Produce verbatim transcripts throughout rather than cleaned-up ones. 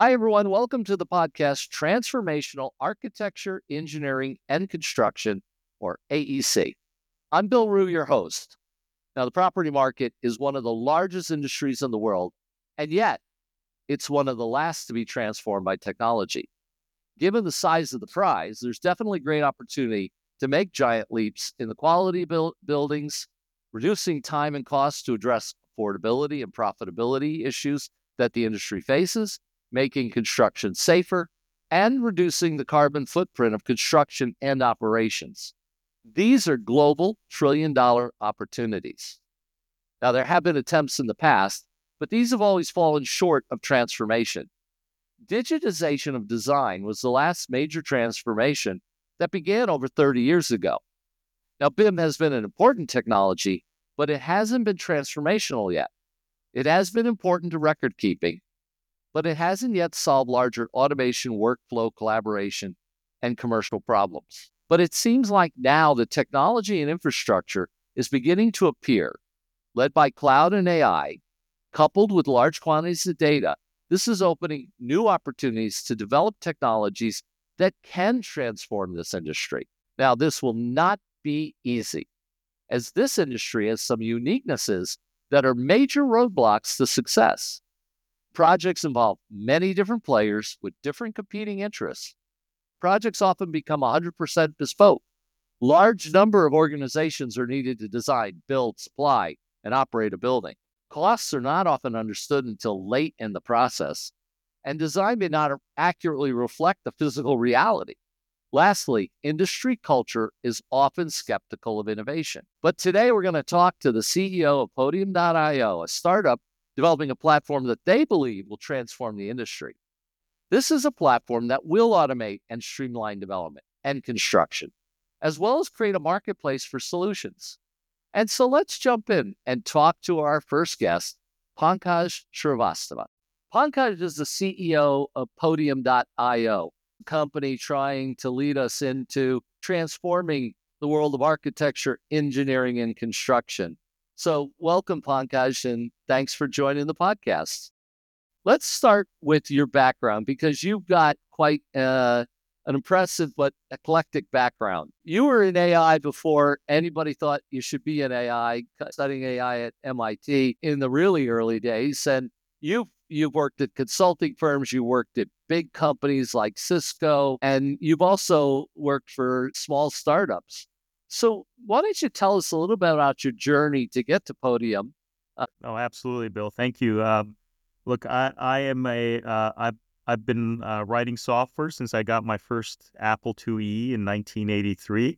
Hi, everyone. Welcome to the podcast Transformational Architecture, Engineering, and Construction, or A E C. I'm Bill Rue, your host. Now, the property market is one of the largest industries in the world, and yet it's one of the last to be transformed by technology. Given the size of the prize, there's definitely great opportunity to make giant leaps in the quality of build- buildings, reducing time and cost to address affordability and profitability issues that the industry faces, making construction safer, and reducing the carbon footprint of construction and operations. These are global trillion dollar opportunities. Now, there have been attempts in the past, but these have always fallen short of transformation. Digitization of design was the last major transformation that began over thirty years ago. Now, B I M has been an important technology, but it hasn't been transformational yet. It has been important to record keeping, but it hasn't yet solved larger automation, workflow, collaboration, and commercial problems. But it seems like now the technology and infrastructure is beginning to appear, led by cloud and A I, coupled with large quantities of data. This is opening new opportunities to develop technologies that can transform this industry. Now, this will not be easy, as this industry has some uniquenesses that are major roadblocks to success. Projects involve many different players with different competing interests. Projects often become one hundred percent bespoke. Large number of organizations are needed to design, build, supply, and operate a building. Costs are not often understood until late in the process, and design may not accurately reflect the physical reality. Lastly, industry culture is often skeptical of innovation. But today we're going to talk to the C E O of Podium dot io, a startup developing a platform that they believe will transform the industry. This is a platform that will automate and streamline development and construction, as well as create a marketplace for solutions. And so let's jump in and talk to our first guest, Pankaj Srivastava. Pankaj is the C E O of Podium dot io, a company trying to lead us into transforming the world of architecture, engineering, and construction. So welcome, Pankaj, and thanks for joining the podcast. Let's start with your background, because you've got quite uh, an impressive but eclectic background. You were in A I before anybody thought you should be in A I, studying A I at M I T in the really early days. And you've, you've worked at consulting firms, you worked at big companies like Cisco, and you've also worked for small startups. So why don't you tell us a little bit about your journey to get to Podium? Uh, Oh, absolutely, Bill. Thank you. Um, look, I, I am a, uh, I've, I've been uh, writing software since I got my first Apple two E in nineteen eighty-three.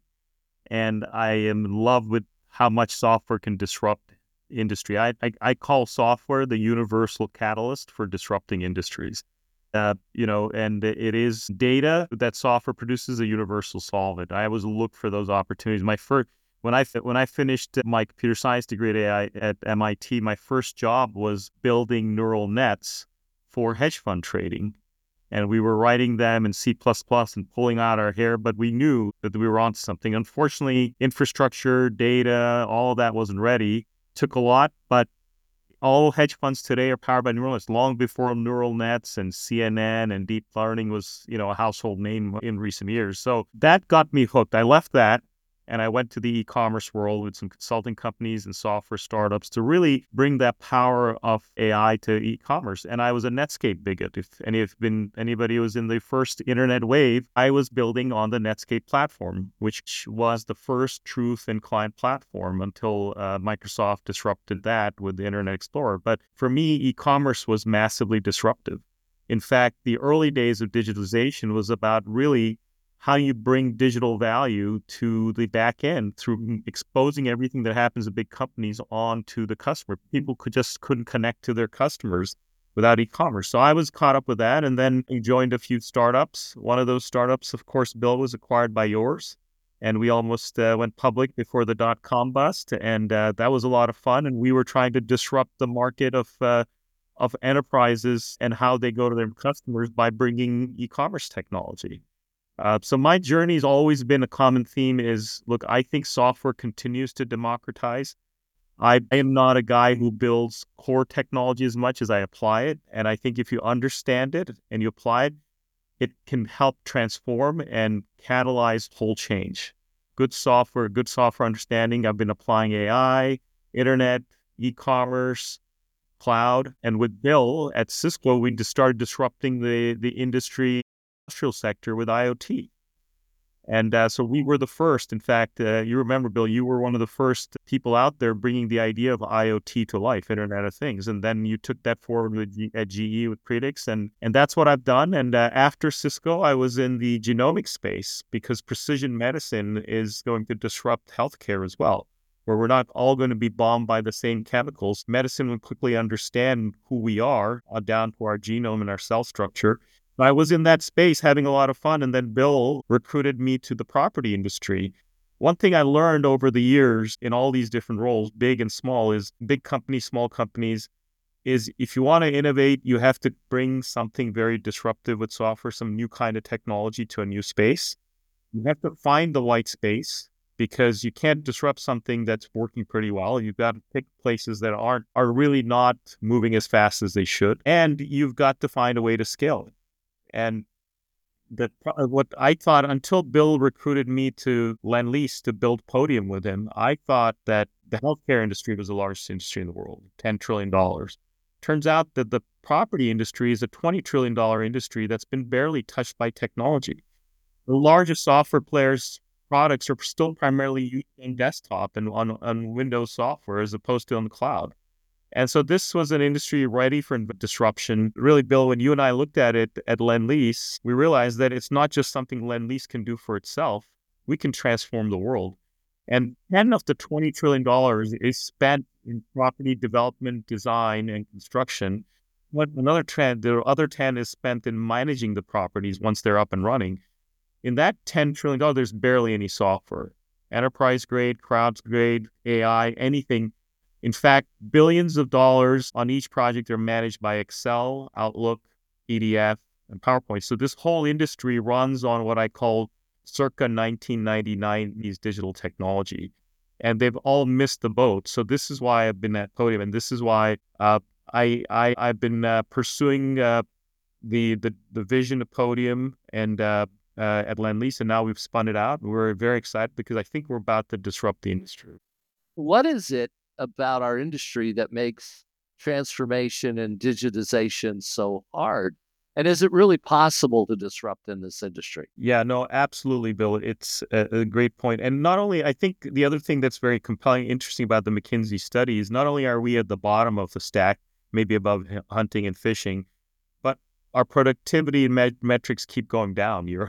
And I am in love with how much software can disrupt industry. I, I, I call software the universal catalyst for disrupting industries. Uh, you know, and it is data that software produces a universal solvent. I always look for those opportunities. My first, when I when I finished my computer science degree at A I at M I T, my first job was building neural nets for hedge fund trading, and we were writing them in C plus plus and pulling out our hair. But we knew that we were onto something. Unfortunately, infrastructure, data, all of that wasn't ready. Took a lot, but all hedge funds today are powered by neural nets. Long before neural nets and C N N and deep learning was, you know, a household name in recent years. So that got me hooked. I left that and I went to the e-commerce world with some consulting companies and software startups to really bring that power of A I to e-commerce. And I was a Netscape bigot. If any have been anybody who was in the first internet wave, I was building on the Netscape platform, which was the first true thin client platform until uh, Microsoft disrupted that with the Internet Explorer. But for me, e-commerce was massively disruptive. In fact, the early days of digitalization was about really how you bring digital value to the back end through exposing everything that happens at big companies onto the customer. People could just couldn't connect to their customers without e-commerce. So I was caught up with that and then joined a few startups. One of those startups, of course, Bill, was acquired by yours. And we almost uh, went public before the dot-com bust. And uh, that was a lot of fun. And we were trying to disrupt the market of uh, of enterprises and how they go to their customers by bringing e-commerce technology. Uh, so my journey has always been a common theme is, look, I think software continues to democratize. I am not a guy who builds core technology as much as I apply it. And I think if you understand it and you apply it, it can help transform and catalyze whole change. Good software, good software understanding. I've been applying A I, internet, e-commerce, cloud. And with Bill at Cisco, we just started disrupting the, the industry industrial sector with IoT. And uh, so we were the first. In fact, uh, you remember, Bill, you were one of the first people out there bringing the idea of IoT to life, Internet of Things. And then you took that forward with G- at G E with Predix. And, and that's what I've done. And uh, after Cisco, I was in the genomic space because precision medicine is going to disrupt healthcare as well, where we're not all going to be bombed by the same chemicals. Medicine will quickly understand who we are uh, down to our genome and our cell structure. I was in that space having a lot of fun, and then Bill recruited me to the property industry. One thing I learned over the years in all these different roles, big and small, is big companies, small companies, is if you want to innovate, you have to bring something very disruptive with software, some new kind of technology to a new space. You have to find the white space because you can't disrupt something that's working pretty well. You've got to pick places that aren't are really not moving as fast as they should, and you've got to find a way to scale it. And the, what I thought until Bill recruited me to Lendlease to build Podium with him, I thought that the healthcare industry was the largest industry in the world, ten trillion dollars. Turns out that the property industry is a twenty trillion dollars industry that's been barely touched by technology. The largest software players' products are still primarily used on desktop and on, on Windows software as opposed to on the cloud. And so this was an industry ready for disruption. Really, Bill, when you and I looked at it at Lendlease, we realized that it's not just something Lendlease can do for itself. We can transform the world. And ten of the twenty trillion dollars is spent in property development, design, and construction. But another ten, the other ten is spent in managing the properties once they're up and running. In that ten trillion dollars, there's barely any software. Enterprise grade, crowd grade, A I, anything. In fact, billions of dollars on each project are managed by Excel, Outlook, P D F, and PowerPoint. So this whole industry runs on what I call circa nineteen ninety-nine's digital technology. And they've all missed the boat. So this is why I've been at Podium. And this is why uh, I, I, I've been uh, pursuing uh, the, the, the vision of Podium and uh, uh, at Lendlease. And now we've spun it out. We're very excited because I think we're about to disrupt the industry. What is it about our industry that makes transformation and digitization so hard? And is it really possible to disrupt in this industry? Yeah, no, absolutely, Bill. It's a, a great point. And not only, I think the other thing that's very compelling, interesting about the McKinsey study is not only are we at the bottom of the stack, maybe above hunting and fishing, but our productivity and met- metrics keep going down year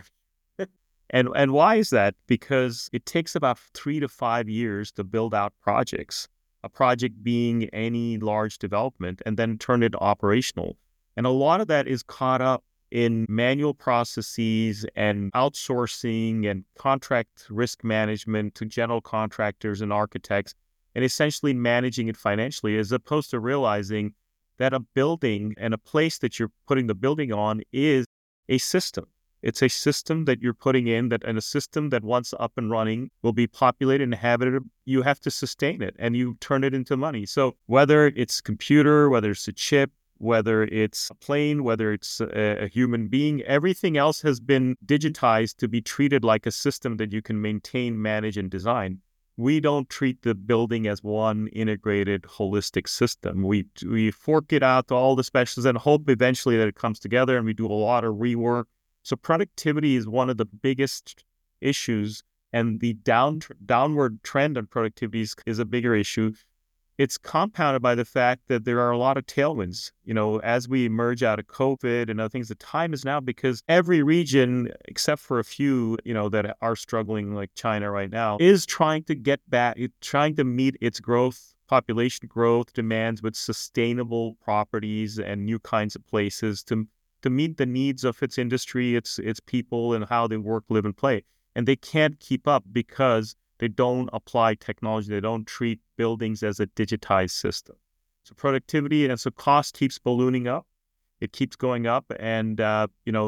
And and why is that? Because it takes about three to five years to build out projects. A project being any large development, and then turn it operational. And a lot of that is caught up in manual processes and outsourcing and contract risk management to general contractors and architects, and essentially managing it financially, as opposed to realizing that a building and a place that you're putting the building on is a system. It's a system that you're putting in, that and a system that once up and running will be populated and inhabited. You have to sustain it and you turn it into money. So whether it's computer, whether it's a chip, whether it's a plane, whether it's a, a human being, everything else has been digitized to be treated like a system that you can maintain, manage, and design. We don't treat the building as one integrated, holistic system. We we fork it out to all the specialists and hope eventually that it comes together, and we do a lot of rework. So productivity is one of the biggest issues, and the down, downward trend on productivity is, is a bigger issue. It's compounded by the fact that there are a lot of tailwinds. You know, as we emerge out of COVID and other things, the time is now because every region, except for a few, you know, that are struggling like China right now, is trying to get back, trying to meet its growth, population growth demands with sustainable properties and new kinds of places to to meet the needs of its industry, its its people, and how they work, live, and play. And they can't keep up because they don't apply technology. They don't treat buildings as a digitized system. So productivity and so cost keeps ballooning up. It keeps going up, and uh, you know the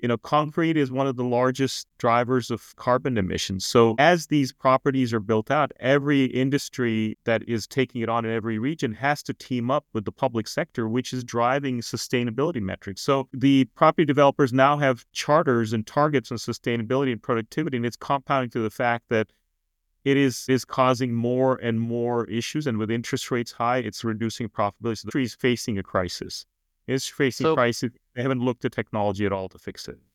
you know, concrete is one of the largest drivers of carbon emissions. So as these properties are built out, every industry that is taking it on in every region has to team up with the public sector, which is driving sustainability metrics. So the property developers now have charters and targets on sustainability and productivity, and it's compounding to the fact that it is is causing more and more issues. And with interest rates high, it's reducing profitability. So the industry is facing a crisis. It's facing So crisis. They haven't looked at technology at all to fix it.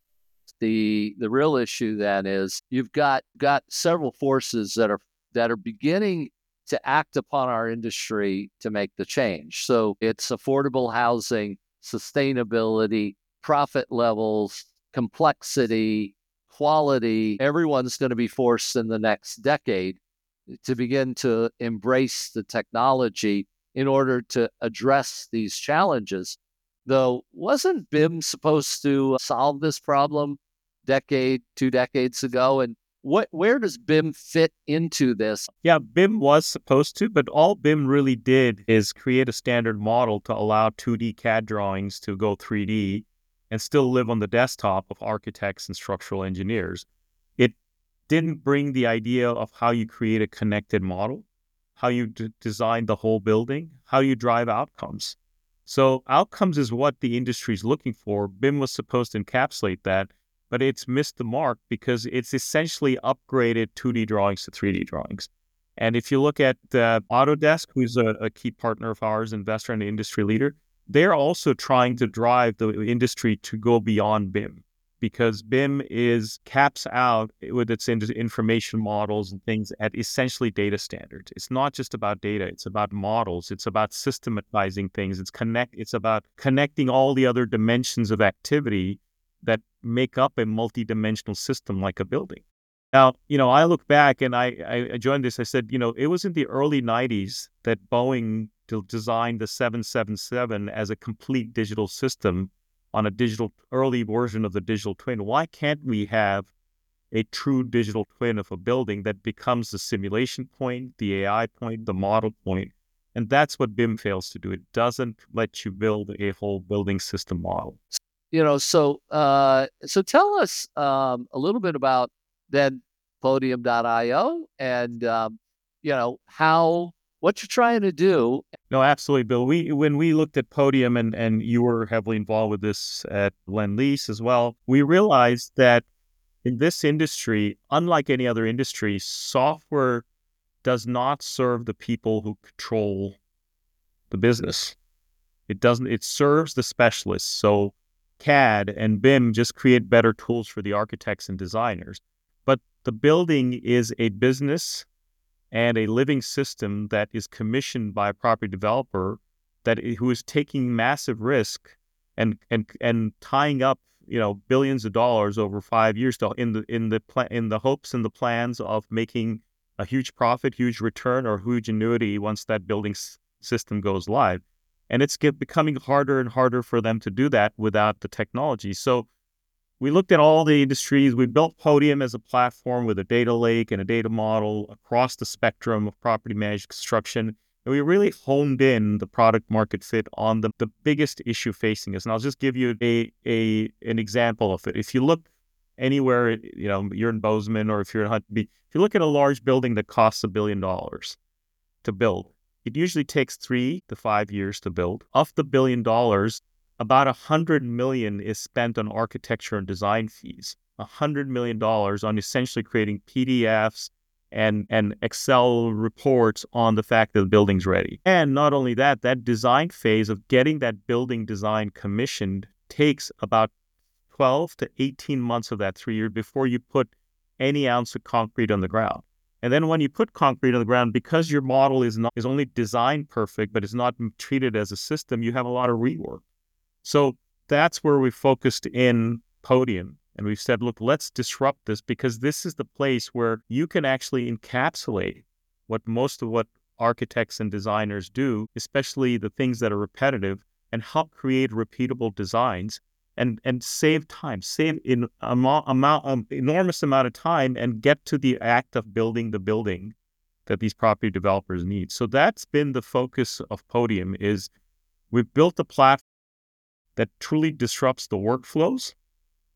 the the real issue then is you've got got several forces that are that are beginning to act upon our industry to make the change. So it's affordable housing, sustainability, profit levels, complexity, quality. Everyone's going to be forced in the next decade to begin to embrace the technology in order to address these challenges. Though, wasn't B I M supposed to solve this problem decade, two decades ago? And what, where does B I M fit into this? Yeah, B I M was supposed to, but all B I M really did is create a standard model to allow two D C A D drawings to go three D and still live on the desktop of architects and structural engineers. It didn't bring the idea of how you create a connected model, how you d- design the whole building, how you drive outcomes. So outcomes is what the industry is looking for. B I M was supposed to encapsulate that, but it's missed the mark because it's essentially upgraded two D drawings to three D drawings. And if you look at uh, Autodesk, who's a, a key partner of ours, investor and industry leader, they're also trying to drive the industry to go beyond B I M, because B I M is caps out with its information models and things at essentially data standards. It's not just about data; it's about models. It's about systematizing things. It's connect. It's about connecting all the other dimensions of activity that make up a multi-dimensional system like a building. Now, you know, I look back and I, I joined this. I said, you know, it was in the early nineties that Boeing designed the seven seventy-seven as a complete digital system on a digital early version of the digital twin. Why can't we have a true digital twin of a building that becomes the simulation point, the A I point, the model point? And that's what B I M fails to do. It doesn't let you build a whole building system model. You know, so uh, so tell us um, a little bit about then Podium dot io and um, you know how what you're trying to do. No, absolutely, Bill. We when we looked at Podium, and and you were heavily involved with this at Lendlease as well, we realized that in this industry, unlike any other industry, software does not serve the people who control the business. It doesn't. It serves the specialists. So C A D and B I M just create better tools for the architects and designers. But the building is a business and a living system that is commissioned by a property developer that who is taking massive risk and and and tying up, you know, billions of dollars over five years to, in the in the pla- in the hopes and the plans of making a huge profit, huge return, or huge annuity once that building s- system goes live. And it's get, becoming harder and harder for them to do that without the technology. So we looked at all the industries. We built Podium as a platform with a data lake and a data model across the spectrum of property managed construction. And we really honed in the product market fit on the, the biggest issue facing us. And I'll just give you a, a an example of it. If you look anywhere, you know, you're in Bozeman or if you're in Huntington Beach, if you look at a large building that costs a billion dollars to build, it usually takes three to five years to build. Of the billion dollars, about a hundred million is spent on architecture and design fees. A hundred million dollars on essentially creating P D Fs and and Excel reports on the fact that the building's ready. And not only that, that design phase of getting that building design commissioned takes about twelve to eighteen months of that three years before you put any ounce of concrete on the ground. And then when you put concrete on the ground, because your model is not is only designed perfect, but is not treated as a system, you have a lot of rework. So that's where we focused in Podium. And we've said, look, let's disrupt this, because this is the place where you can actually encapsulate what most of what architects and designers do, especially the things that are repetitive, and help create repeatable designs and, and save time, save in amount, amount, um, enormous amount of time, and get to the act of building the building that these property developers need. So that's been the focus of Podium. Is we've built a platform that truly disrupts the workflows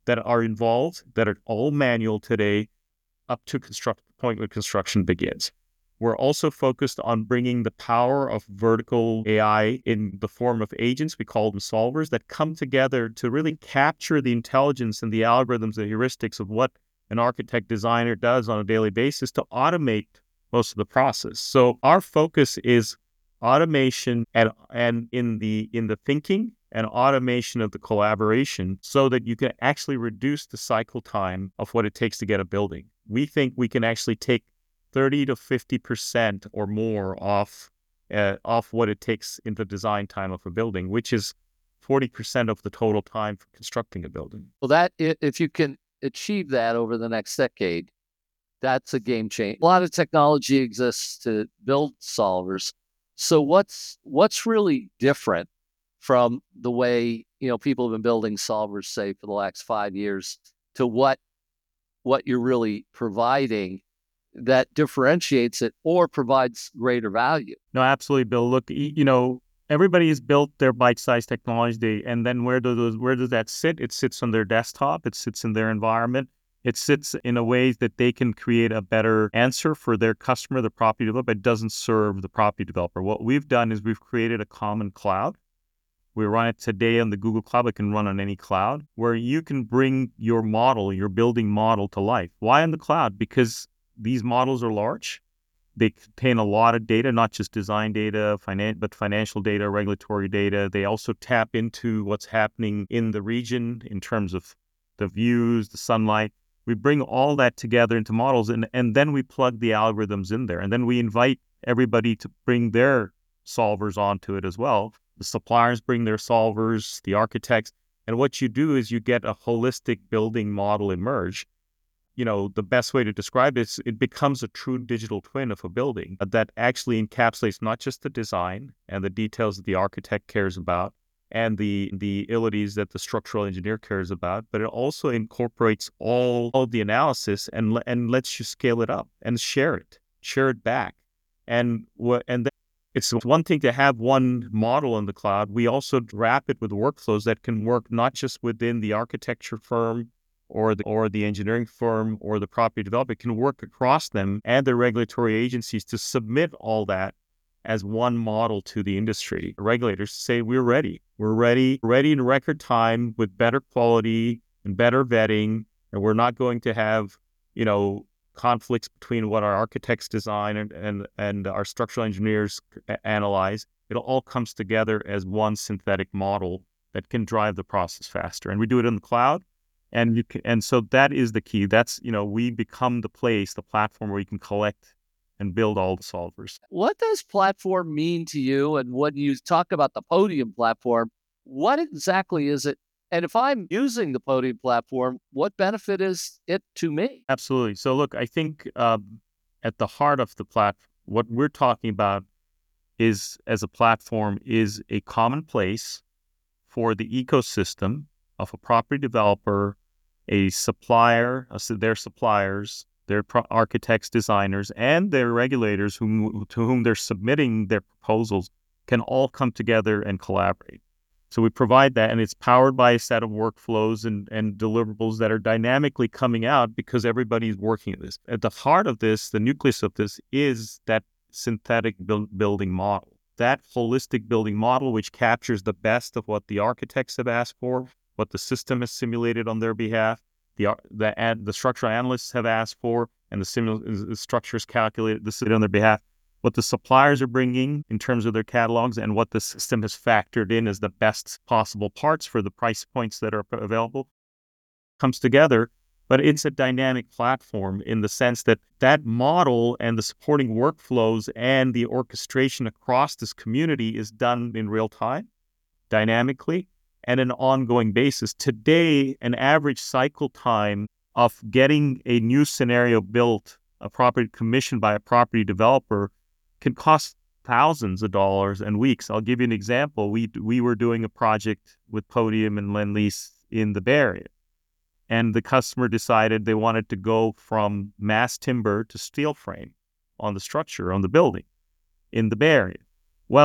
that are involved that are all manual today up to construct point where construction begins. We're also focused on bringing the power of vertical A I in the form of agents, we call them solvers, that come together to really capture the intelligence and the algorithms, the heuristics of what an architect designer does on a daily basis to automate most of the process. So our focus is automation and and in the in the thinking and automation of the collaboration so that you can actually reduce the cycle time of what it takes to get a building. We think we can actually take thirty to fifty percent or more off uh, off what it takes in the design time of a building, which is forty percent of the total time for constructing a building. Well, that if you can achieve that over the next decade, that's a game changer. A lot of technology exists to build solvers. So what's what's really different from the way, you know, people have been building solvers, say, for the last five years to what what you're really providing that differentiates it or provides greater value? No, absolutely, Bill. Look, you know, everybody has built their bite-sized technology, and then where does those, where does that sit? It sits on their desktop. It sits in their environment. It sits in a way that they can create a better answer for their customer, the property developer. It doesn't serve the property developer. What we've done is we've created a common cloud. We run it today on the Google Cloud. It can run on any cloud where you can bring your model, your building model to life. Why in the cloud? Because these models are large. They contain a lot of data, not just design data, finan- but financial data, regulatory data. They also tap into what's happening in the region in terms of the views, the sunlight. We bring all that together into models, and, and then we plug the algorithms in there. And then we invite everybody to bring their solvers onto it as well. The suppliers bring their solvers, the architects. And what you do is you get a holistic building model emerge. You know, the best way to describe it is it becomes a true digital twin of a building that actually encapsulates not just the design and the details that the architect cares about and the the abilities that the structural engineer cares about, but it also incorporates all of the analysis and and lets you scale it up and share it, share it back. And what and then it's one thing to have one model in the cloud. We also wrap it with workflows that can work not just within the architecture firm or the or the engineering firm or the property developer. It can work across them and the regulatory agencies to submit all that as one model to the industry. Regulators say we're ready. We're ready, ready in record time with better quality and better vetting, and we're not going to have, you know, conflicts between what our architects design and and, and our structural engineers analyze. It all comes together as one synthetic model that can drive the process faster. And we do it in the cloud. And you can, and so that is the key. That's, you know, we become the place, the platform where you can collect and build all the solvers. What does platform mean to you? And when you talk about the Podium platform, what exactly is it? And if I'm using the Podium platform, what benefit is it to me? Absolutely. So look, I think um, at the heart of the platform, what we're talking about is, as a platform, is a common place for the ecosystem of a property developer, a supplier, uh, so their suppliers, their pro- architects, designers, and their regulators whom, to whom they're submitting their proposals can all come together and collaborate. So we provide that, and it's powered by a set of workflows and, and deliverables that are dynamically coming out because everybody's working at this. At the heart of this, the nucleus of this, is that synthetic build, building model, that holistic building model which captures the best of what the architects have asked for, what the system has simulated on their behalf, the the the structural analysts have asked for, and the, simul- the structures calculated this on their behalf, what the suppliers are bringing in terms of their catalogs, and what the system has factored in as the best possible parts for the price points that are available, comes together. But it's a dynamic platform in the sense that that model and the supporting workflows and the orchestration across this community is done in real time, dynamically, and an ongoing basis. Today, an average cycle time of getting a new scenario built, a property commissioned by a property developer, can cost thousands of dollars and weeks. I'll give you an example. We we were doing a project with Podium and Lendlease in the Bay Area, and the customer decided they wanted to go from mass timber to steel frame on the structure, on the building in the Bay Area. Well,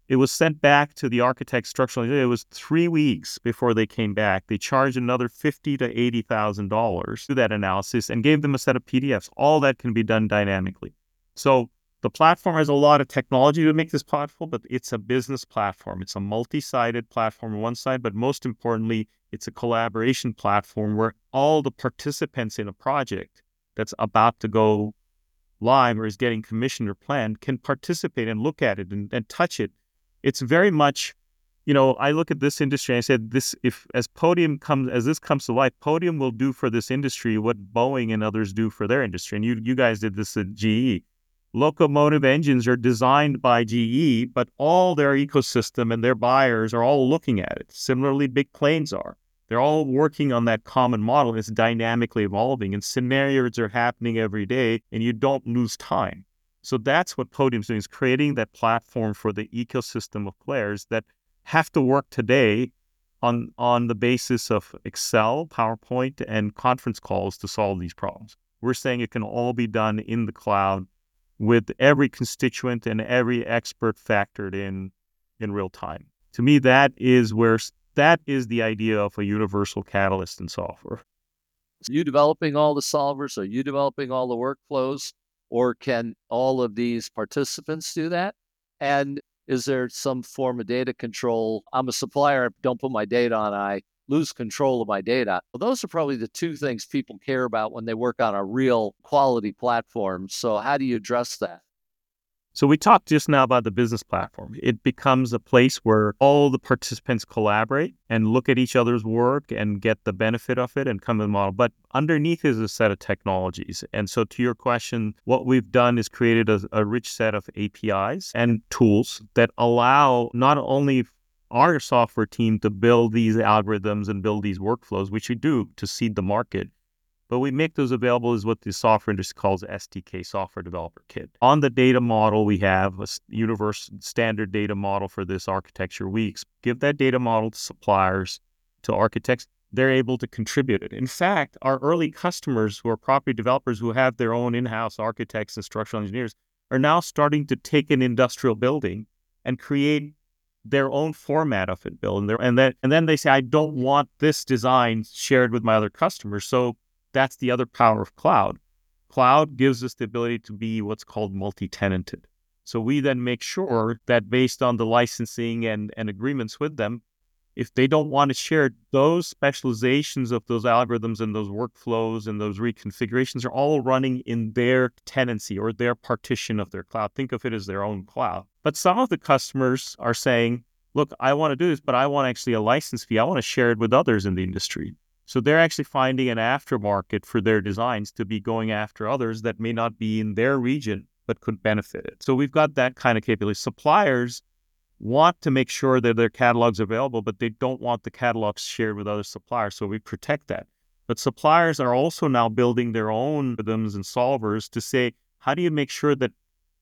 It was sent back to the architect structural engineer. It was three weeks before they came back. They charged another fifty to eighty thousand dollars to that analysis and gave them a set of P D Fs. All that can be done dynamically. So the platform has a lot of technology to make this possible, but it's a business platform. It's a multi-sided platform on one side, but most importantly, it's a collaboration platform where all the participants in a project that's about to go live or is getting commissioned or planned can participate and look at it and, and touch it. It's very much, you know, I look at this industry and I said, this, if as Podium comes, as this comes to life, Podium will do for this industry what Boeing and others do for their industry. And you, you guys did this at G E. Locomotive engines are designed by G E, but all their ecosystem and their buyers are all looking at it. Similarly, big planes are. They're all working on that common model. It's dynamically evolving, and scenarios are happening every day, and you don't lose time. So that's what Podium's doing, is creating that platform for the ecosystem of players that have to work today on, on the basis of Excel, PowerPoint, and conference calls to solve these problems. We're saying it can all be done in the cloud with every constituent and every expert factored in in real time. To me, that is where that is the idea of a universal catalyst in software. Are you developing all the solvers? Are you developing all the workflows? Or can all of these participants do that? And is there some form of data control? I'm a supplier, I don't put my data on, I lose control of my data. Well, those are probably the two things people care about when they work on a real quality platform. So how do you address that? So we talked just now about the business platform. It becomes a place where all the participants collaborate and look at each other's work and get the benefit of it and come to the model. But underneath is a set of technologies. And so to your question, what we've done is created a, a rich set of A P Is and tools that allow not only our software team to build these algorithms and build these workflows, which we do to seed the market, but we make those available as what the software industry calls S D K, Software Developer Kit. On the data model, we have a universal standard data model for this architecture. We give that data model to suppliers, to architects. They're able to contribute it. In fact, our early customers who are property developers who have their own in-house architects and structural engineers are now starting to take an industrial building and create their own format of it, Bill. And, and, then, and then they say, I don't want this design shared with my other customers. So that's the other power of cloud. Cloud gives us the ability to be what's called multi-tenanted. So we then make sure that based on the licensing and, and agreements with them, if they don't want to share, those specializations of those algorithms and those workflows and those reconfigurations are all running in their tenancy or their partition of their cloud. Think of it as their own cloud. But some of the customers are saying, look, I want to do this, but I want actually a license fee. I want to share it with others in the industry. So they're actually finding an aftermarket for their designs to be going after others that may not be in their region, but could benefit it. So we've got that kind of capability. Suppliers want to make sure that their catalog's available, but they don't want the catalogs shared with other suppliers. So we protect that. But suppliers are also now building their own rhythms and solvers to say, how do you make sure that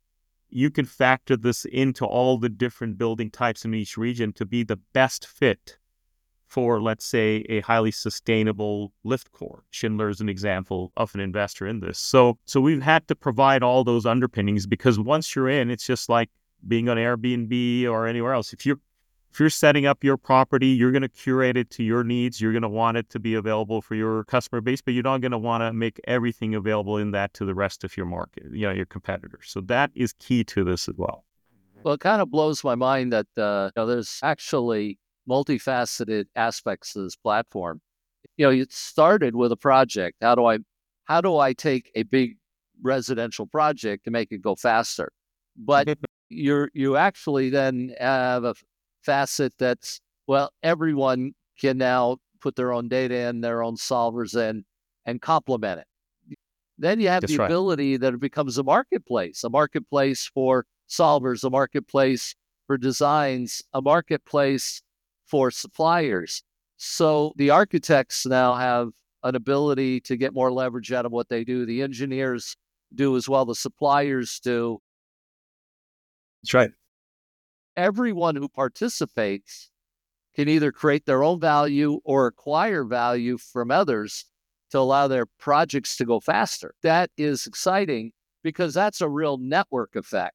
you can factor this into all the different building types in each region to be the best fit for, let's say, a highly sustainable lift core. Schindler is an example of an investor in this. So, so we've had to provide all those underpinnings because once you're in, it's just like being on Airbnb or anywhere else. If you're if you're setting up your property, you're going to curate it to your needs. You're going to want it to be available for your customer base, but you're not going to want to make everything available in that to the rest of your market, you know, your competitors. So that is key to this as well. Well, it kind of blows my mind that uh, you know, there's actually multifaceted aspects of this platform. You know, it started with a project. How do I, how do I take a big residential project to make it go faster? But you're you actually then have a facet that's, well, everyone can now put their own data in, their own solvers in, and complement it. Then you have That's the right. ability that it becomes a marketplace, a marketplace for solvers, a marketplace for designs, a marketplace for suppliers. So the architects now have an ability to get more leverage out of what they do. The engineers do as well. The suppliers do. That's right. Everyone who participates can either create their own value or acquire value from others to allow their projects to go faster. That is exciting because that's a real network effect.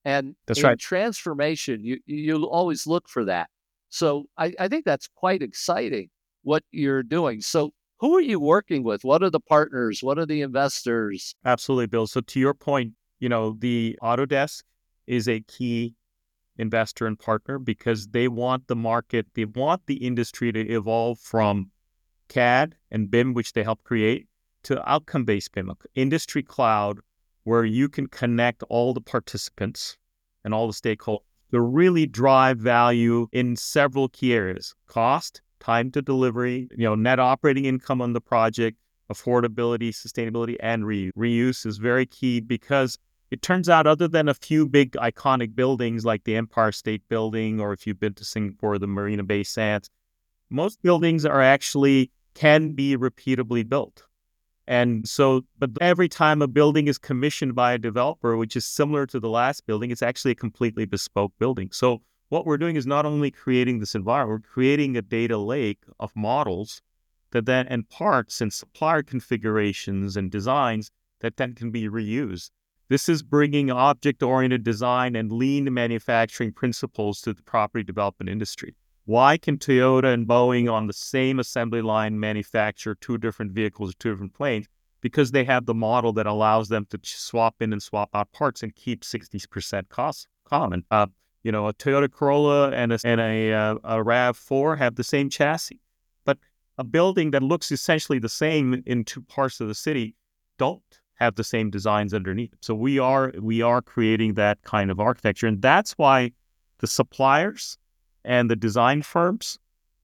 And That's in right. transformation, you you always look for that. So I, I think that's quite exciting what you're doing. So who are you working with? What are the partners? What are the investors? Absolutely, Bill. So to your point, you know, the Autodesk is a key investor and partner because they want the market, they want the industry to evolve from C A D and B I M, which they help create, to outcome-based B I M, industry cloud, where you can connect all the participants and all the stakeholders to really drive value in several key areas: cost, time to delivery, you know, net operating income on the project, affordability, sustainability, and reuse. Reuse is very key because it turns out, other than a few big iconic buildings like the Empire State Building, or if you've been to Singapore, the Marina Bay Sands, most buildings are actually can be repeatably built. And so, but every time a building is commissioned by a developer, which is similar to the last building, it's actually a completely bespoke building. So what we're doing is not only creating this environment, we're creating a data lake of models that then, and parts and supplier configurations and designs that then can be reused. This is bringing object-oriented design and lean manufacturing principles to the property development industry. Why can Toyota and Boeing on the same assembly line manufacture two different vehicles, two different planes? Because they have the model that allows them to swap in and swap out parts and keep sixty percent cost common. Uh, you know, a Toyota Corolla and a, and a, uh, a RAV four have the same chassis, but a building that looks essentially the same in two parts of the city don't have the same designs underneath. So we are we are creating that kind of architecture, and that's why the suppliers and the design firms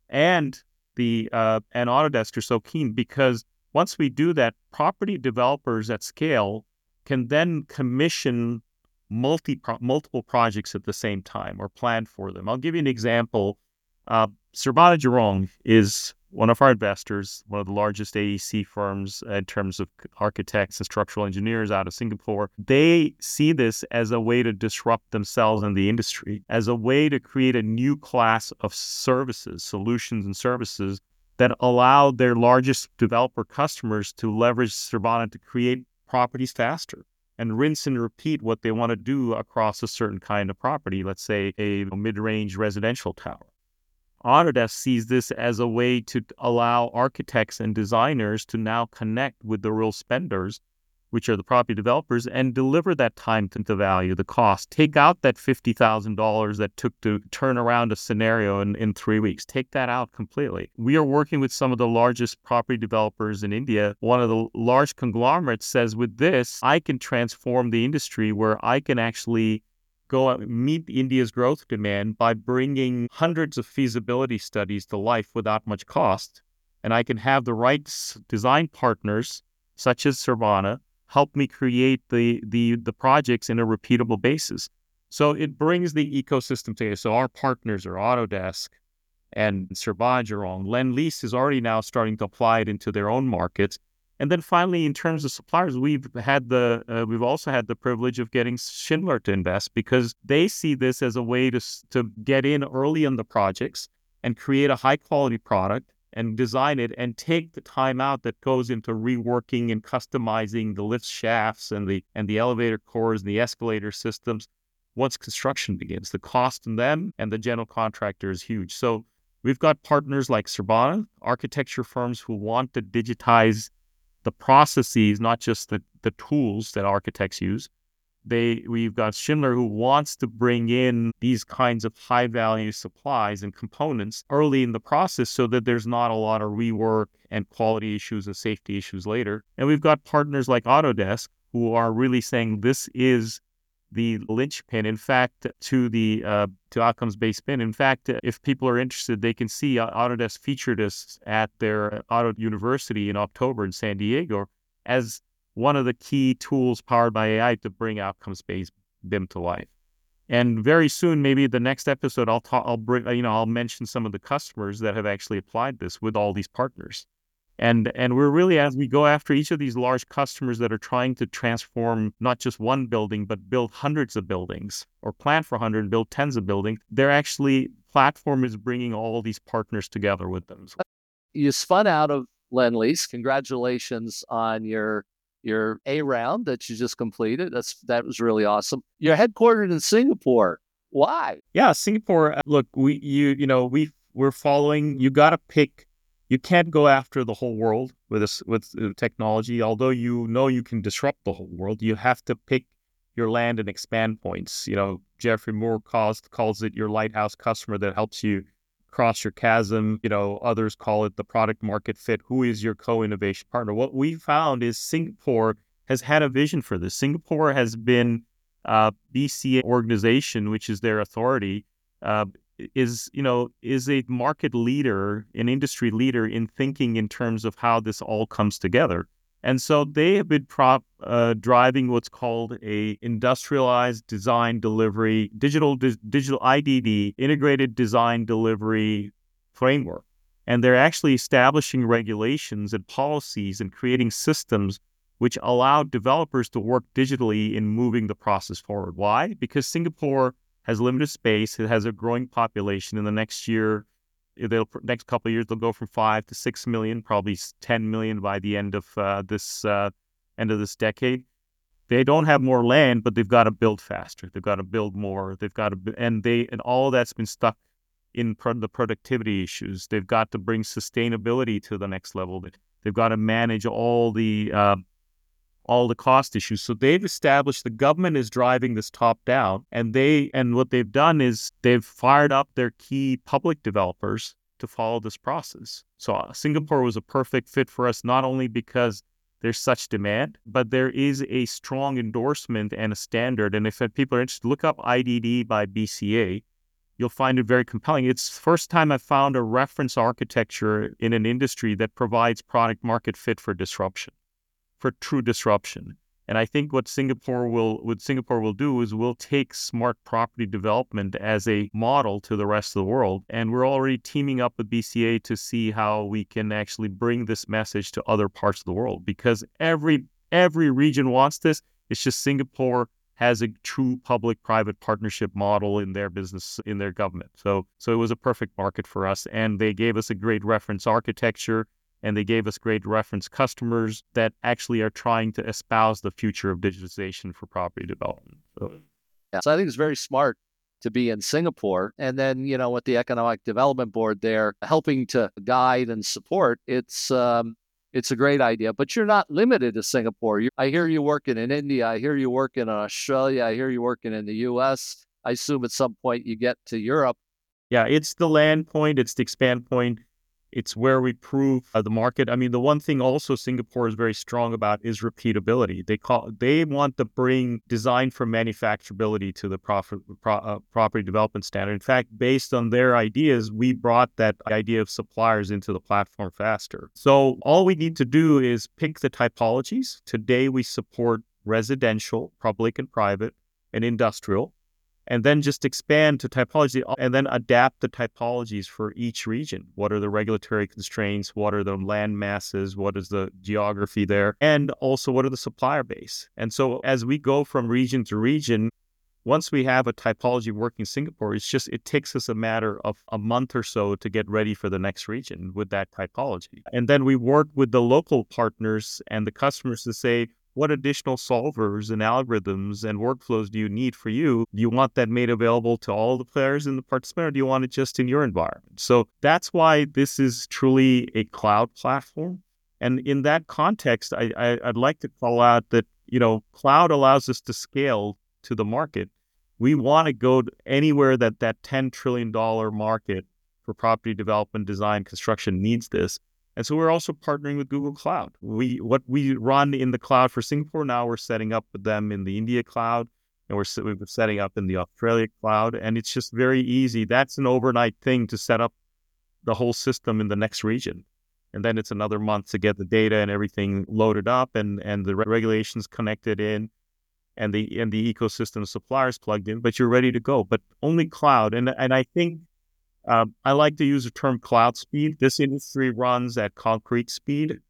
and the uh, and Autodesk are so keen, because once we do that, property developers at scale can then commission multi pro- multiple projects at the same time or plan for them. I'll give you an example. Uh, Surbana Jurong is one of our investors, one of the largest A E C firms in terms of architects and structural engineers out of Singapore. They see this as a way to disrupt themselves in the industry, as a way to create a new class of services, solutions and services that allow their largest developer customers to leverage Surbana to create properties faster and rinse and repeat what they want to do across a certain kind of property, let's say a mid-range residential tower. Autodesk sees this as a way to allow architects and designers to now connect with the real spenders, which are the property developers, and deliver that time to the value, the cost. Take out that fifty thousand dollars that took to turn around a scenario in, in three weeks. Take that out completely. We are working with some of the largest property developers in India. One of the large conglomerates says, with this, I can transform the industry where I can actually go out and meet India's growth demand by bringing hundreds of feasibility studies to life without much cost. And I can have the right design partners, such as Surbana, help me create the, the, the projects in a repeatable basis. So it brings the ecosystem together. So our partners are Autodesk and Surbana Jurong. Lendlease is already now starting to apply it into their own markets. And then finally, in terms of suppliers, we've had the uh, we've also had the privilege of getting Schindler to invest, because they see this as a way to to get in early in the projects and create a high quality product and design it and take the time out that goes into reworking and customizing the lift shafts and the and the elevator cores and the escalator systems once construction begins. The cost in them and the general contractor is huge. So we've got partners like Surbana, architecture firms who want to digitize the processes, not just the, the tools that architects use. They we've got Schindler, who wants to bring in these kinds of high value supplies and components early in the process so that there's not a lot of rework and quality issues and safety issues later. And we've got partners like Autodesk, who are really saying this is the linchpin, in fact, to the uh, to outcomes-based B I M. In fact, if people are interested, they can see uh, Autodesk featured us at their Auto University in October in San Diego as one of the key tools powered by A I to bring outcomes-based B I M to life. And very soon, maybe the next episode, I'll talk, I'll bring, you know, I'll mention some of the customers that have actually applied this with all these partners. And and we're really, as we go after each of these large customers that are trying to transform not just one building, but build hundreds of buildings, or plan for one hundred and build tens of buildings, they're actually, platform is bringing all these partners together with them. You spun out of Lendlease. Congratulations on your your A round that you just completed. That's that was really awesome. You're headquartered in Singapore. Why? Yeah, Singapore. uh, Look, we you you know we we're following. You got to pick. You can't go after the whole world with this with uh, technology. Although you know you can disrupt the whole world, you have to pick your land and expand points. You know, Geoffrey Moore calls calls it your lighthouse customer that helps you cross your chasm. You know, others call it the product market fit. Who is your co-innovation partner? What we found is Singapore has had a vision for this. Singapore has been uh, B C A organization, which is their authority, uh, is you know is a market leader, an industry leader in thinking in terms of how this all comes together. And so they have been prop, uh, driving what's called a industrialized design delivery, digital di- digital I D D, integrated design delivery framework. And they're actually establishing regulations and policies and creating systems which allow developers to work digitally in moving the process forward. Why? Because Singapore has limited space. It has a growing population. In the next year, they'll next couple of years, they'll go from five to six million, probably ten million by the end of uh, this uh, end of this decade. They don't have more land, but they've got to build faster. They've got to build more. They've got to, and they and all that's been stuck in pro- the productivity issues. They've got to bring sustainability to the next level. They've got to manage all the uh, all the cost issues. So they've established, the government is driving this top down, and they and what they've done is they've fired up their key public developers to follow this process. So uh, Singapore was a perfect fit for us, not only because there's such demand, but there is a strong endorsement and a standard. And if people are interested, look up I D D by B C A. You'll find it very compelling. It's the first time I've found a reference architecture in an industry that provides product market fit for disruption, for true disruption. And I think what Singapore will what Singapore will do is we'll take smart property development as a model to the rest of the world. And we're already teaming up with B C A to see how we can actually bring this message to other parts of the world, because every every region wants this. It's just Singapore has a true public-private partnership model in their business, in their government. So so it was a perfect market for us. And they gave us a great reference architecture, and they gave us great reference customers that actually are trying to espouse the future of digitization for property development. So, Yeah. So I think it's very smart to be in Singapore. And then, you know, with the Economic Development Board there helping to guide and support, it's um, it's a great idea. But you're not limited to Singapore. You, I hear you working in India. I hear you working in Australia. I hear you working in the U S. I assume at some point you get to Europe. yeah, it's the land point, it's the expand point. It's where we prove uh, the market. I mean, the one thing also Singapore is very strong about is repeatability. They call they want to bring design for manufacturability to the profit, pro, uh, property development standard. In fact, based on their ideas, we brought that idea of suppliers into the platform faster. So all we need to do is pick the typologies. Today we support residential, public and private, and industrial, and then just expand to typology and then adapt the typologies for each region. What are the regulatory constraints? What are the land masses? What is the geography there? And also, what are the supplier base? And so as we go from region to region, once we have a typology working in Singapore, it's just, it takes us a matter of a month or so to get ready for the next region with that typology. And then we work with the local partners and the customers to say, what additional solvers and algorithms and workflows do you need for you? Do you want that made available to all the players in the participant, or do you want it just in your environment? So that's why this is truly a cloud platform. And in that context, I, I, I'd like to call out that, you know, cloud allows us to scale to the market. We want to go anywhere that that ten trillion dollars market for property development, design, construction needs this. And so we're also partnering with Google Cloud. We what we run in the cloud for Singapore, now we're setting up with them in the India cloud, and we're, we're setting up in the Australia cloud. And it's just very easy. That's an overnight thing to set up the whole system in the next region. And then it's another month to get the data and everything loaded up and, and the regulations connected in and the and the ecosystem suppliers plugged in, but you're ready to go. But only cloud. And and I think Um, I like to use the term cloud speed. This industry runs at concrete speed.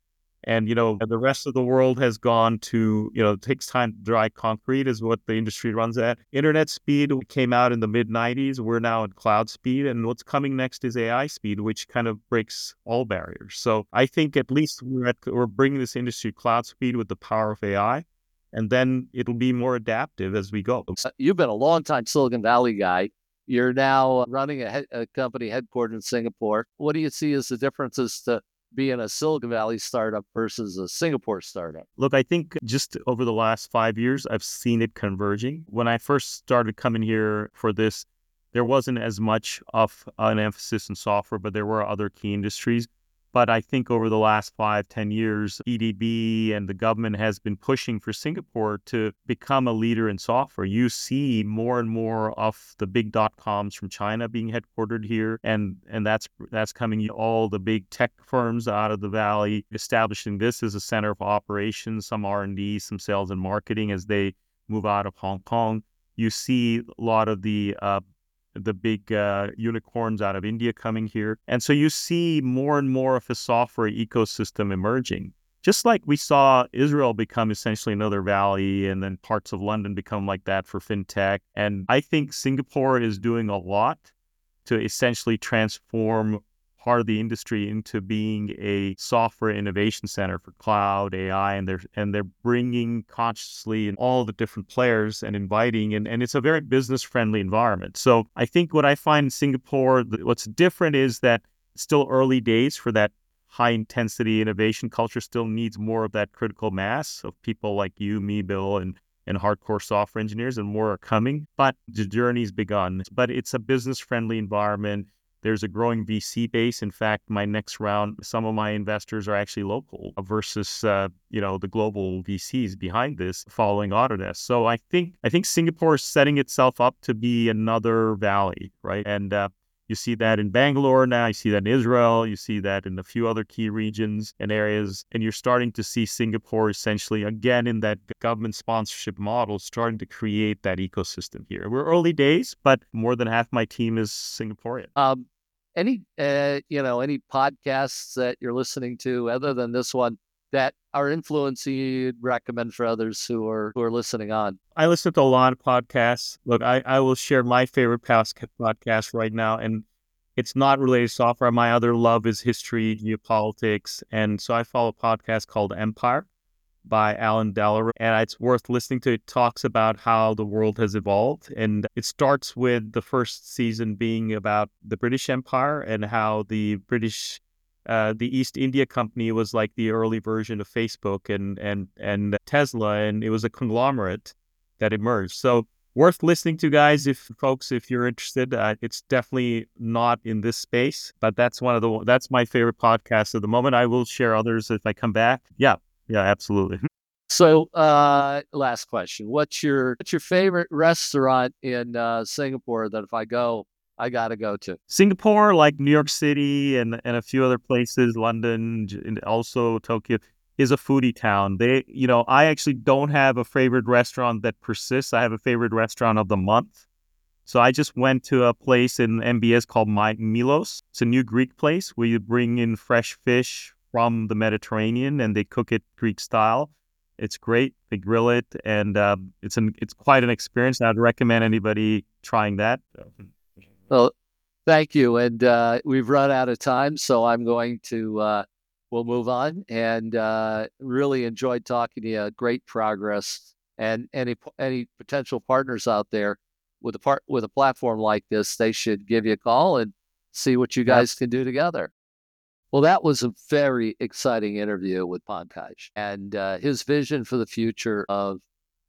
And, you know, the rest of the world has gone to, you know, it takes time to dry concrete is what the industry runs at. Internet speed came out in the mid nineties. We're now at cloud speed. And what's coming next is A I speed, which kind of breaks all barriers. So I think at least we're, at, we're bringing this industry cloud speed with the power of A I. And then it'll be more adaptive as we go. You've been a long time Silicon Valley guy. You're now running a, he- a company headquartered in Singapore. What do you see as the differences to being a Silicon Valley startup versus a Singapore startup? Look, I think just over the last five years, I've seen it converging. When I first started coming here for this, there wasn't as much of an emphasis in software, but there were other key industries. But I think over the last five, ten years, E D B and the government has been pushing for Singapore to become a leader in software. You see more and more of the big dot-coms from China being headquartered here, and and that's that's coming all the big tech firms out of the valley, establishing this as a center of operations, some R and D, some sales and marketing as they move out of Hong Kong. You see a lot of the uh, the big uh, unicorns out of India coming here. And so you see more and more of a software ecosystem emerging. Just like we saw Israel become essentially another valley and then parts of London become like that for fintech. And I think Singapore is doing a lot to essentially transform part of the industry into being a software innovation center for cloud, A I, and they're and they're bringing consciously in all the different players and inviting, and, and it's a very business-friendly environment. So I think what I find in Singapore, what's different is that it's still early days for that high-intensity innovation culture, still needs more of that critical mass of people like you, me, Bill, and and hardcore software engineers, and more are coming. But the journey's begun. But it's a business-friendly environment. There's a growing V C base. In fact, my next round, some of my investors are actually local versus, uh, you know, the global V Cs behind this following Autodesk. So I think I think Singapore is setting itself up to be another valley, right? And uh, you see that in Bangalore now, you see that in Israel, you see that in a few other key regions and areas, and you're starting to see Singapore essentially, again, in that government sponsorship model, starting to create that ecosystem here. We're early days, but more than half my team is Singaporean. Um, any, uh, you know, any podcasts that you're listening to other than this one that are influencing you, you'd recommend for others who are who are listening on? I listen to a lot of podcasts. Look, I, I will share my favorite past podcast right now, and it's not related to software. My other love is history, geopolitics, and so I follow a podcast called Empire by Alan Delaroe, and it's worth listening to. It talks about how the world has evolved, and it starts with the first season being about the British Empire and how the British Uh, the East India Company was like the early version of Facebook and and and Tesla, and it was a conglomerate that emerged. So worth listening to, guys. If folks, if you're interested, uh, it's definitely not in this space, but that's one of the that's my favorite podcast at the moment. I will share others if I come back. Yeah, yeah, absolutely. So, uh, last question: What's your what's your favorite restaurant in uh, Singapore that if I go, I got to go to? Singapore, like New York City and, and a few other places, London, and also Tokyo, is a foodie town. They, you know, I actually don't have a favorite restaurant that persists. I have a favorite restaurant of the month. So I just went to a place in M B S called My Milos. It's a new Greek place where you bring in fresh fish from the Mediterranean and they cook it Greek style. It's great. They grill it, and uh, it's an it's quite an experience. I'd recommend anybody trying that. Well, thank you. And uh, we've run out of time, so I'm going to, uh, we'll move on. And uh, really enjoyed talking to you. Great progress. And any any potential partners out there with a part with a platform like this, they should give you a call and see what you guys can do together. Well, that was a very exciting interview with Pankaj. And uh, his vision for the future of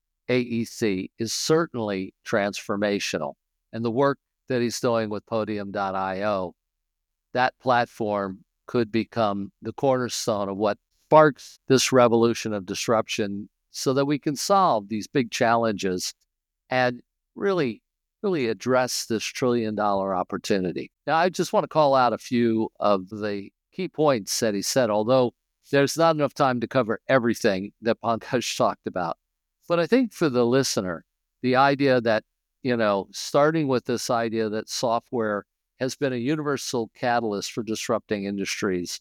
A E C is certainly transformational. And the work that he's doing with Podium dot io, that platform could become the cornerstone of what sparks this revolution of disruption so that we can solve these big challenges and really, really address this trillion dollar opportunity. Now, I just want to call out a few of the key points that he said, although there's not enough time to cover everything that Pankaj talked about. But I think for the listener, the idea that you know, starting with this idea that software has been a universal catalyst for disrupting industries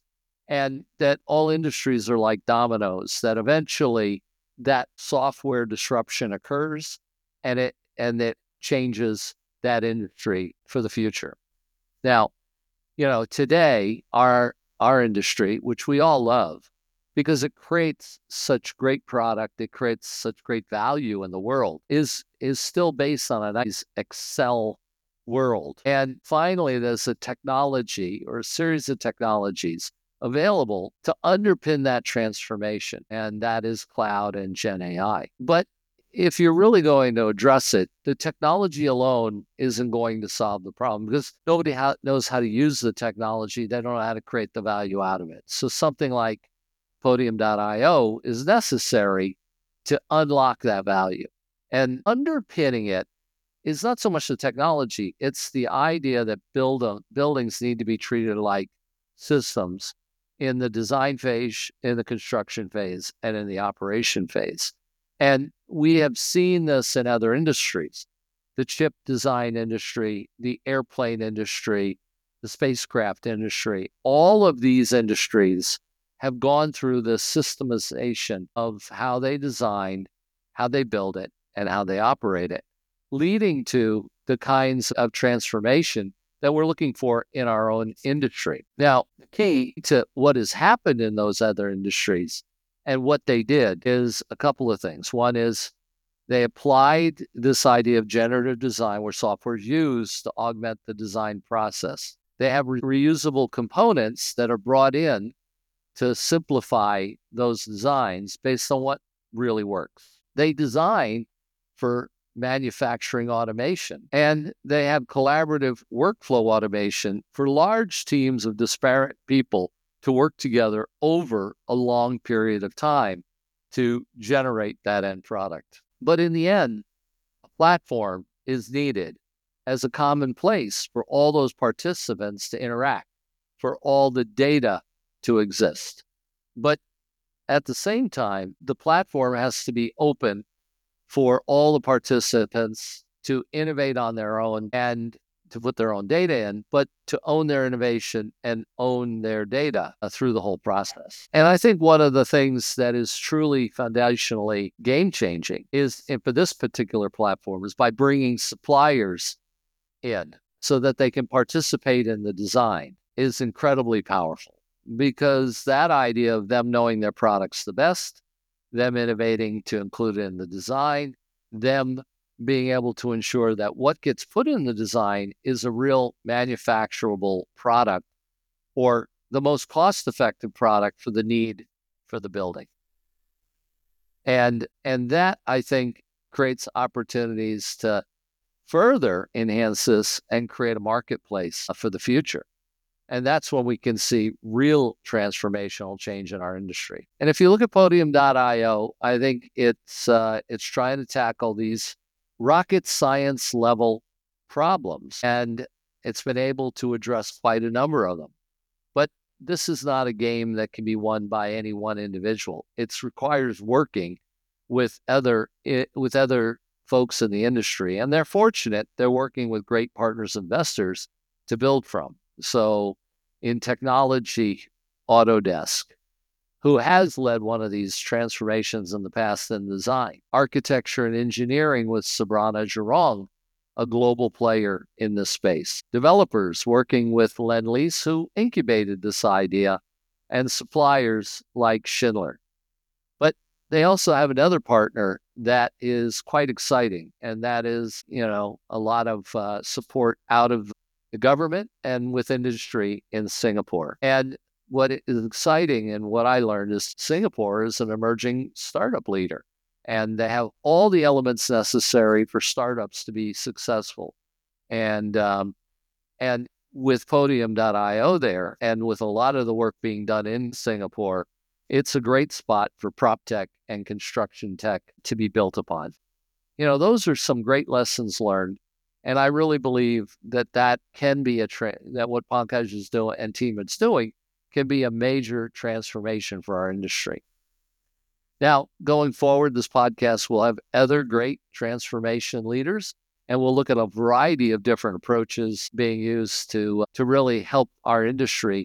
and that all industries are like dominoes, that eventually that software disruption occurs and it and it changes that industry for the future. Now, you know, today our our industry, which we all love, because it creates such great product, it creates such great value in the world, is is still based on a nice Excel world. And finally, there's a technology or a series of technologies available to underpin that transformation, and that is cloud and Gen A I. But if you're really going to address it, the technology alone isn't going to solve the problem because nobody ha- knows how to use the technology. They don't know how to create the value out of it. So something like Podium dot io is necessary to unlock that value. And underpinning it is not so much the technology, it's the idea that build a, buildings need to be treated like systems in the design phase, in the construction phase, and in the operation phase. And we have seen this in other industries, the chip design industry, the airplane industry, the spacecraft industry. All of these industries have gone through the systemization of how they designed, how they build it, and how they operate it, leading to the kinds of transformation that we're looking for in our own industry. Now, the key to what has happened in those other industries and what they did is a couple of things. One is they applied this idea of generative design where software is used to augment the design process. They have re- reusable components that are brought in to simplify those designs based on what really works. They design for manufacturing automation, and they have collaborative workflow automation for large teams of disparate people to work together over a long period of time to generate that end product. But in the end, a platform is needed as a common place for all those participants to interact, for all the data to exist. But at the same time, the platform has to be open for all the participants to innovate on their own and to put their own data in, but to own their innovation and own their data uh, through the whole process. And I think one of the things that is truly foundationally game-changing is, and for this particular platform, is by bringing suppliers in so that they can participate in the design is incredibly powerful, because that idea of them knowing their products the best, them innovating to include it in the design, them being able to ensure that what gets put in the design is a real manufacturable product or the most cost-effective product for the need for the building. And, and that, I think, creates opportunities to further enhance this and create a marketplace for the future. And that's when we can see real transformational change in our industry. And if you look at Podium dot io, I think it's uh, it's trying to tackle these rocket science level problems, and it's been able to address quite a number of them. But this is not a game that can be won by any one individual. It requires working with other with other folks in the industry, and they're fortunate they're working with great partners, investors to build from. So in technology, Autodesk, who has led one of these transformations in the past in design. Architecture and engineering with Sabrana Jurong, a global player in this space. Developers working with Lendlease, who incubated this idea, and suppliers like Schindler. But they also have another partner that is quite exciting, and that is, you know, a lot of uh, support out of the government and with industry in Singapore. And what is exciting and what I learned is Singapore is an emerging startup leader, and they have all the elements necessary for startups to be successful. And um, and with Podium dot io there, and with a lot of the work being done in Singapore, it's a great spot for prop tech and construction tech to be built upon. You know, those are some great lessons learned. And I really believe that that can be a tra- that what Pankaj is doing and team is doing can be a major transformation for our industry. Now, going forward, this podcast will have other great transformation leaders, and we'll look at a variety of different approaches being used to to really help our industry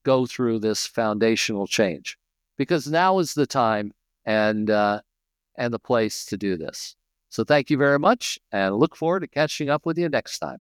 go through this foundational change, because now is the time and uh, and the place to do this. So thank you very much, and look forward to catching up with you next time.